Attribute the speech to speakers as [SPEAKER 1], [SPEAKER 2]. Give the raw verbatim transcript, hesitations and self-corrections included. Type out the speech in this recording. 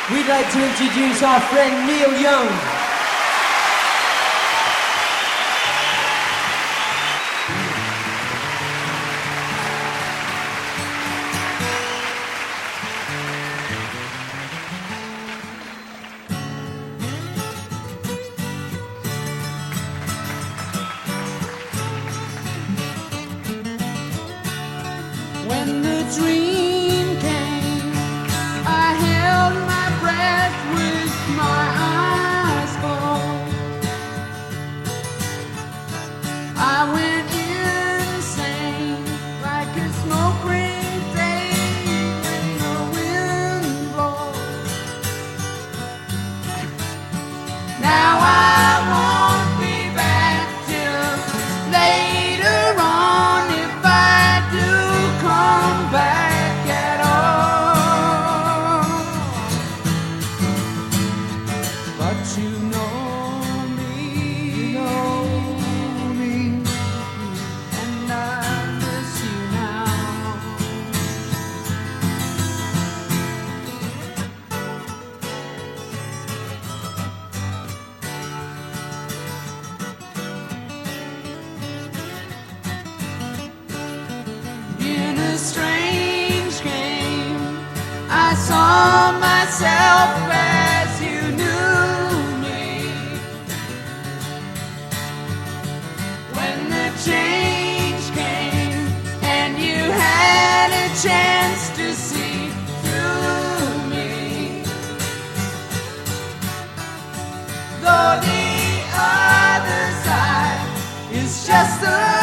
[SPEAKER 1] We'd like to introduce our friend Neil Young.
[SPEAKER 2] When the dream came, I held my breath with my eyes closed. I went insane like a smoke ring fade when the wind blows. Now I won't be back till later on if I do come back at all. But you know me, you know me, and I miss you now. In a strange game, I saw myself as you knew me. When the change came and you had a chance to see through me, though the other side is just a